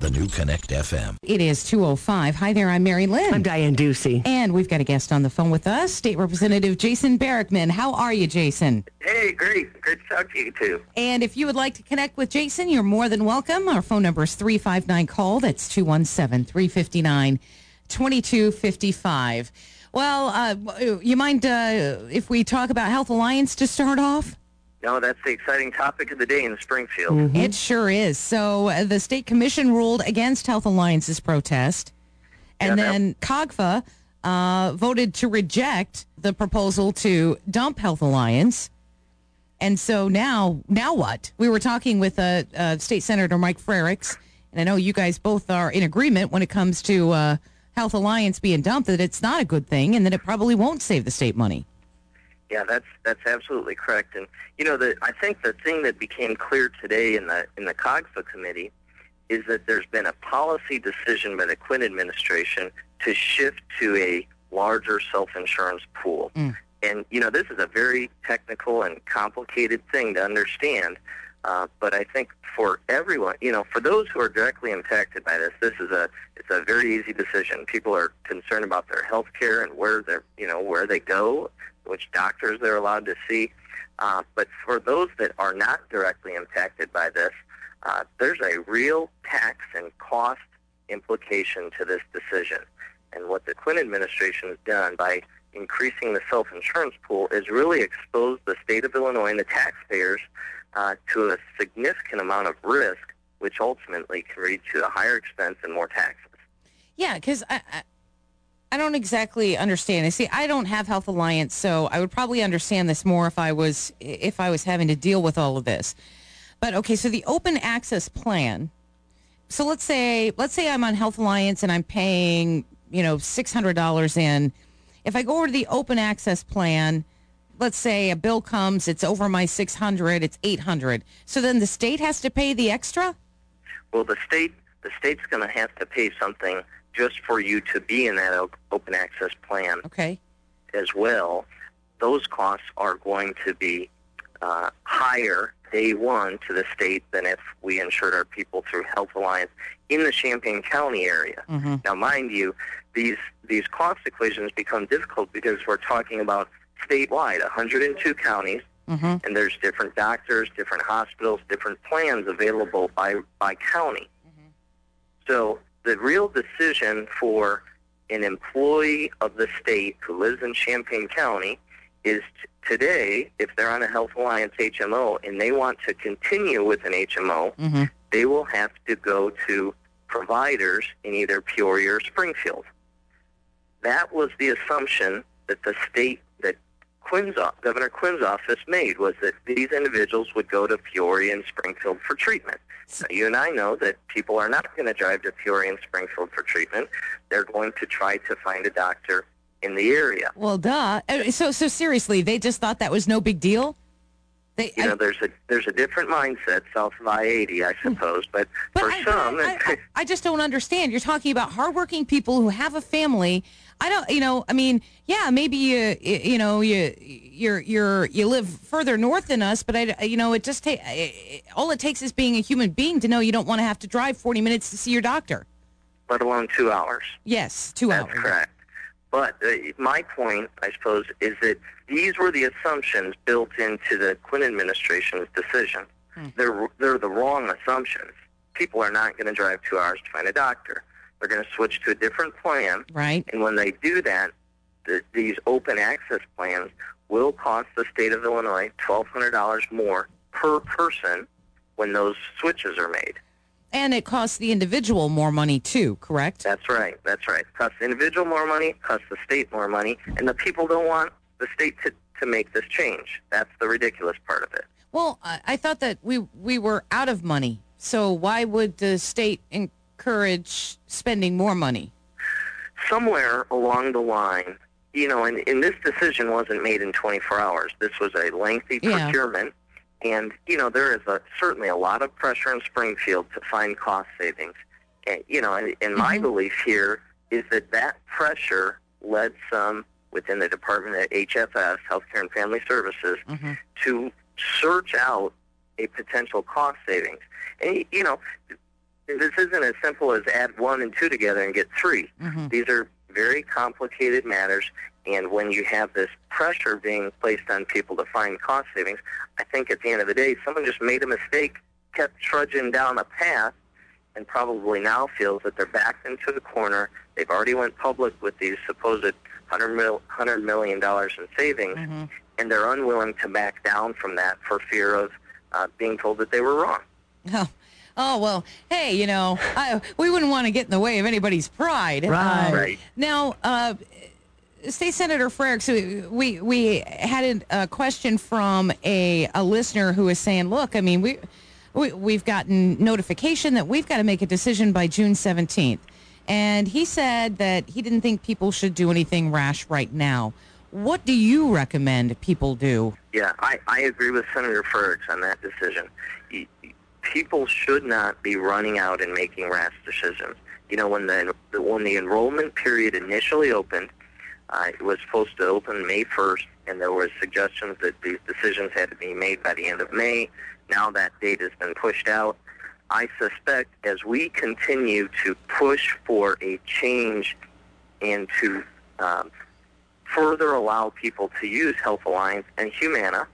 the new Connect FM. It is 2:05. Hi there, I'm Mary Lynn. I'm Diane Ducey. And we've got a guest on the phone with us, State Representative Jason Barackman. How are you, Jason? Hey, great. Great to talk to you, too. And if you would like to connect with Jason, you're more than welcome. Our phone number is 359-CALL. That's 217-359-2255. Well, you mind if we talk about Health Alliance to start off? No, that's the exciting topic of the day in Springfield. Mm-hmm. It sure is. So the State Commission ruled against Health Alliance's protest, and then COGFA voted to reject the proposal to dump Health Alliance. And so now what? We were talking with State Senator Mike Frerichs, and I know you guys both are in agreement when it comes to Health Alliance being dumped, that it's not a good thing and that it probably won't save the state money. Yeah, that's absolutely correct. And I think the thing that became clear today in the COGFA committee is that there's been a policy decision by the Quinn administration to shift to a larger self-insurance pool. And this is a very technical and complicated thing to understand. But I think for everyone, for those who are directly impacted by this, it's a very easy decision. People are concerned about their health care and where they go, which doctors they're allowed to see. But for those that are not directly impacted by this, there's a real tax and cost implication to this decision. And what the Quinn administration has done by increasing the self-insurance pool is really expose the state of Illinois and the taxpayers to a significant amount of risk, which ultimately can lead to a higher expense and more taxes. Yeah, because I don't exactly understand. I don't have Health Alliance, so I would probably understand this more if I was having to deal with all of this. But okay, so the open access plan. So let's say I'm on Health Alliance and I'm paying $600 in. If I go over to the open access plan, let's say a bill comes, it's over my $600, it's $800. So then the state has to pay the extra? Well, the state's going to have to pay something just for you to be in that open access plan. Okay. As well. Those costs are going to be higher day one to the state than if we insured our people through Health Alliance in the Champaign County area. Mm-hmm. Now, mind you, these cost equations become difficult because we're talking about statewide, 102 counties, and there's different doctors, different hospitals, different plans available by county. Mm-hmm. So the real decision for an employee of the state who lives in Champaign County is today, if they're on a Health Alliance HMO and they want to continue with an HMO, they will have to go to providers in either Peoria or Springfield. That was the assumption that the state, that Governor Quinn's office made, was that these individuals would go to Peoria and Springfield for treatment. Now, you and I know that people are not going to drive to Peoria and Springfield for treatment. They're going to try to find a doctor in the area. Well, duh. So seriously, they just thought that was no big deal? There's a different mindset south of I-80, I suppose, but for some... I just don't understand. You're talking about hardworking people who have a family. I don't, maybe you live further north than us, but it just all it takes is being a human being to know you don't want to have to drive 40 minutes to see your doctor. Let alone 2 hours. Yes, 2 hours. That's correct. But my point, I suppose, is that these were the assumptions built into the Quinn administration's decision. They're the wrong assumptions. People are not going to drive 2 hours to find a doctor. They're going to switch to a different plan. Right. And when they do that, these open access plans will cost the state of Illinois $1,200 more per person when those switches are made. And it costs the individual more money, too, correct? That's right. It costs the individual more money, it costs the state more money, and the people don't want the state to make this change. That's the ridiculous part of it. Well, I thought that we were out of money, so why would the state encourage spending more money? Certainly along the line, and this decision wasn't made in 24 hours. This was a lengthy procurement. And, there is certainly a lot of pressure in Springfield to find cost savings. And my belief here is that pressure led some within the department at HFS, Healthcare and Family Services, to search out a potential cost savings. And, This isn't as simple as add 1 and 2 together and get 3. Mm-hmm. These are very complicated matters, and when you have this pressure being placed on people to find cost savings, I think at the end of the day, someone just made a mistake, kept trudging down a path, and probably now feels that they're backed into the corner. They've already went public with these supposed $100 million in savings, Mm-hmm. and they're unwilling to back down from that for fear of being told that they were wrong. Oh, well, hey, we wouldn't want to get in the way of anybody's pride. Right. Now, State Senator Frerichs, we had a question from a listener who was saying, look, I mean, we've gotten notification that we've got to make a decision by June 17th. And he said that he didn't think people should do anything rash right now. What do you recommend people do? Yeah, I agree with Senator Frerichs on that decision. People should not be running out and making rash decisions. When the enrollment period initially opened, it was supposed to open May 1st, and there were suggestions that these decisions had to be made by the end of May. Now that date has been pushed out. I suspect as we continue to push for a change and to further allow people to use Health Alliance and Humana,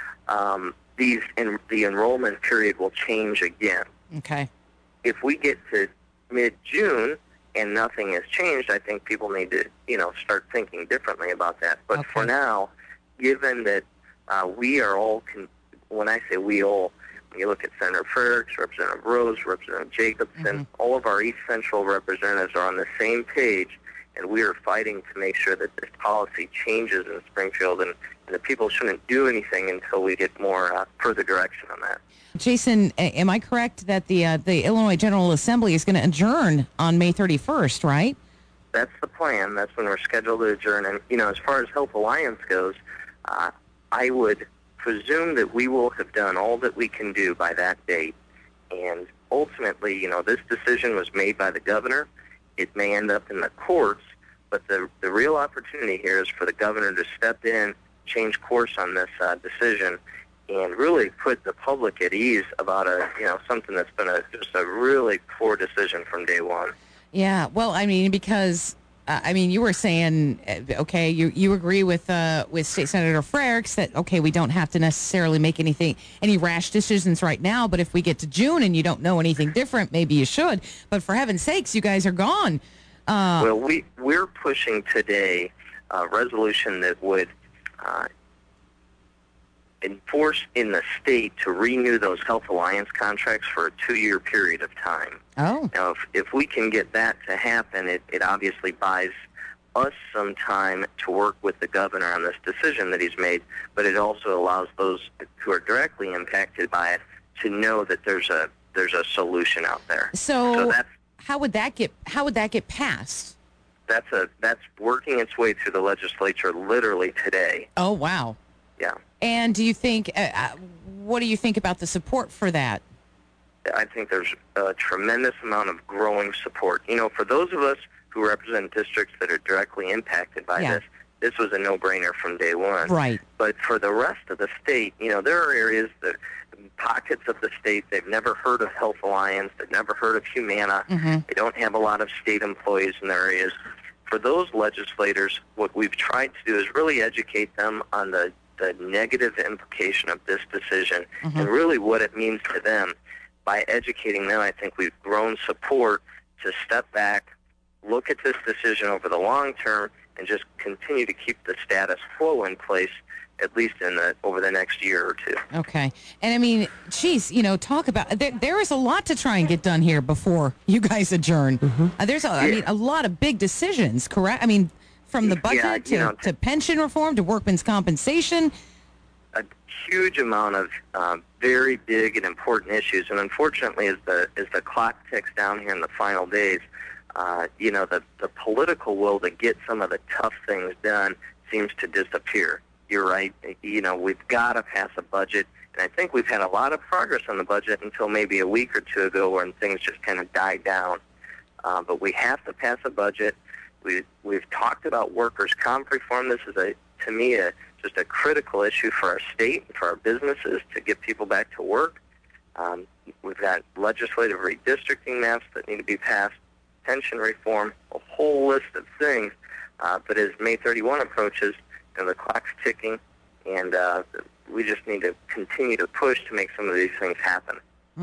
the enrollment period will change again. Okay. If we get to mid-June and nothing has changed, I think people need to, start thinking differently about that. But Okay. for now, given that we are all, when I say we all, when you look at Senator Frerichs, Representative Rose, Representative Jacobson, all of our East Central representatives are on the same page, and we are fighting to make sure that this policy changes in Springfield, and the people shouldn't do anything until we get more further direction on that. Jason, am I correct that the Illinois General Assembly is going to adjourn on May 31st, right? That's the plan. That's when we're scheduled to adjourn. And, as far as Health Alliance goes, I would presume that we will have done all that we can do by that date. And ultimately, this decision was made by the governor. It may end up in the courts, but the real opportunity here is for the governor to step in, change course on this decision, and really put the public at ease about something that's been just a really poor decision from day one. Yeah, well, I mean, because you were saying, okay, you agree with State Senator Frerichs that okay, we don't have to necessarily make any rash decisions right now, but if we get to June and you don't know anything different, maybe you should. But for heaven's sakes, you guys are gone. Well, we're pushing today a resolution that would enforce in the state to renew those Health Alliance contracts for a 2-year period of time. Oh. Now, if we can get that to happen, it obviously buys us some time to work with the governor on this decision that he's made, but it also allows those who are directly impacted by it to know that there's a solution out there. So that's, how would that get passed? That's working its way through the legislature literally today. Oh, wow. Yeah. And do you think, what do you think about the support for that? I think there's a tremendous amount of growing support. For those of us who represent districts that are directly impacted by this was a no-brainer from day one. Right. But for the rest of the state, there are areas pockets of the state, they've never heard of Health Alliance, they've never heard of Humana, they don't have a lot of state employees in their areas. For those legislators, what we've tried to do is really educate them on the negative implication of this decision and really what it means to them. By educating them, I think we've grown support to step back, look at this decision over the long term, and just continue to keep the status quo in place, at least over the next year or two. Okay. And I mean, geez, talk about, there is a lot to try and get done here before you guys adjourn. There's a lot of big decisions, correct? I mean, from the budget to pension reform to workman's compensation. A huge amount of very big and important issues, and unfortunately, as the clock ticks down here in the final days, the political will to get some of the tough things done seems to disappear. You're right. We've got to pass a budget, and I think we've had a lot of progress on the budget until maybe a week or two ago when things just kind of died down. But we have to pass a budget. We've talked about workers' comp reform. This is, to me, just a critical issue for our state and for our businesses to get people back to work. We've got legislative redistricting maps that need to be passed, pension reform, a whole list of things. But as May 31 approaches, the clock's ticking, and we just need to continue to push to make some of these things happen.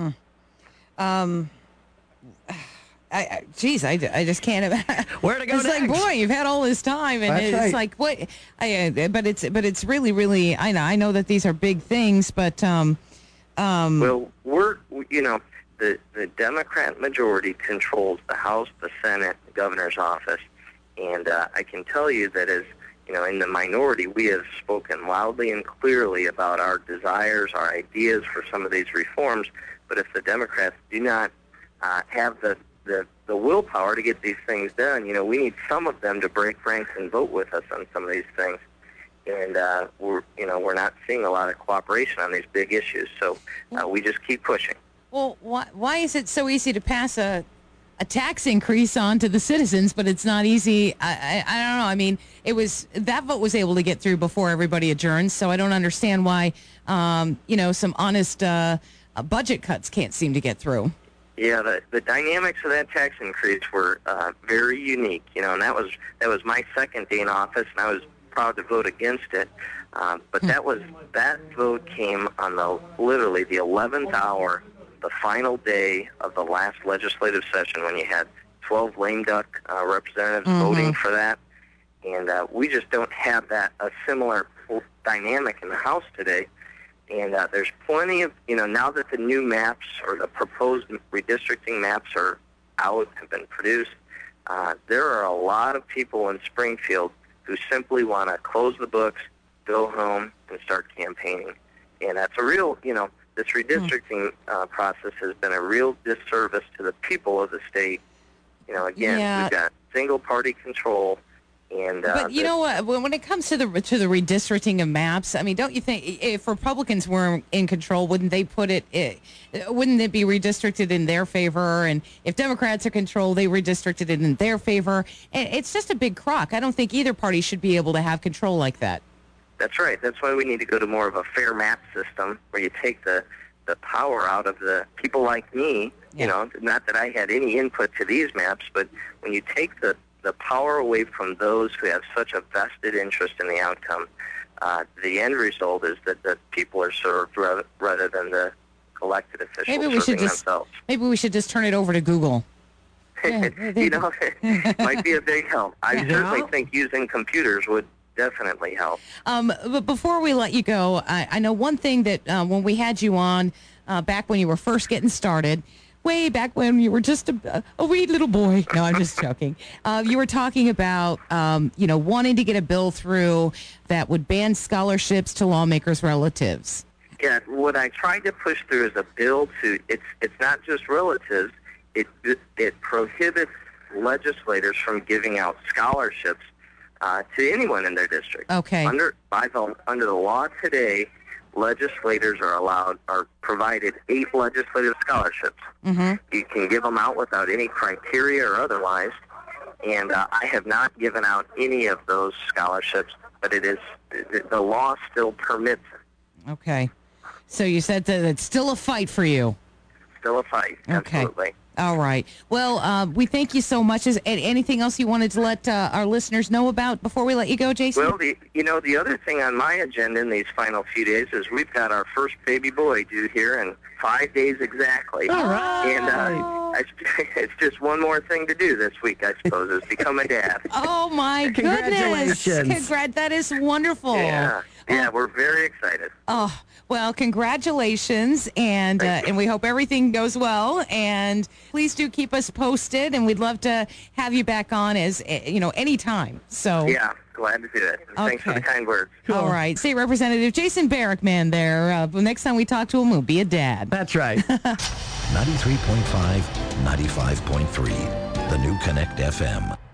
I just can't imagine. Where to go it's next? Like, boy, you've had all this time, and That's it's right. like, what? But it's really, really. I know that these are big things, but Well, the Democrat majority controls the House, the Senate, the governor's office, and I can tell you that as in the minority, we have spoken loudly and clearly about our desires, our ideas for some of these reforms. But if the Democrats do not have the willpower to get these things done, we need some of them to break ranks and vote with us on some of these things. And we're not seeing a lot of cooperation on these big issues. So we just keep pushing. well, why is it so easy to pass a tax increase on to the citizens, but it's not easy? I don't know. I mean, that vote was able to get through before everybody adjourned, so I don't understand why some honest budget cuts can't seem to get through. Yeah, the dynamics of that tax increase were very unique, and that was my second day in office, and I was proud to vote against it. But that vote came on literally the 11th hour, the final day of the last legislative session, when you had 12 lame duck representatives voting for that, and we just don't have a similar dynamic in the House today. And there's plenty of, now that the new maps or the proposed redistricting maps are out, have been produced, there are a lot of people in Springfield who simply want to close the books, go home, and start campaigning. And that's a real, this redistricting process has been a real disservice to the people of the state. Again, we've got single-party control. And, but you know what? When it comes to the redistricting of maps, I mean, don't you think if Republicans were in control, wouldn't they wouldn't it be redistricted in their favor? And if Democrats are in control, they redistricted it in their favor. And it's just a big crock. I don't think either party should be able to have control like that. That's right. That's why we need to go to more of a fair map system where you take the power out of the people like me. Yeah. Not that I had any input to these maps, but when you take the power away from those who have such a vested interest in the outcome, the end result is that the people are served rather than the elected officials themselves. Maybe we should just turn it over to Google. It might be a big help. I certainly think using computers would definitely help. But before we let you go, I know one thing that when we had you on back when you were first getting started, way back when you were just a wee little boy. No, I'm just joking. You were talking about, wanting to get a bill through that would ban scholarships to lawmakers' relatives. Yeah, what I tried to push through is a bill it's not just relatives. It prohibits legislators from giving out scholarships to anyone in their district. Okay. Under the law today, legislators are provided 8 legislative scholarships. Mm-hmm. You can give them out without any criteria or otherwise, and I have not given out any of those scholarships, but the law still permits it. Okay. So you said that it's still a fight for you. Still a fight, Okay. absolutely. All right. Well, we thank you so much. Is anything else you wanted to let our listeners know about before we let you go, Jason? Well, the other thing on my agenda in these final few days is we've got our first baby boy due here in 5 days exactly. All right. And it's just one more thing to do this week, I suppose, is become a dad. Oh, my goodness. Congratulations. That is wonderful. Yeah, we're very excited. Oh, well, congratulations, and we hope everything goes well. And please do keep us posted, and we'd love to have you back on anytime. So Yeah, glad to do it. Thanks for the kind words. All right, State Representative Jason Barrickman there. Next time we talk to him, we'll be a dad. That's right. 93.5, 95.3, the new Connect FM.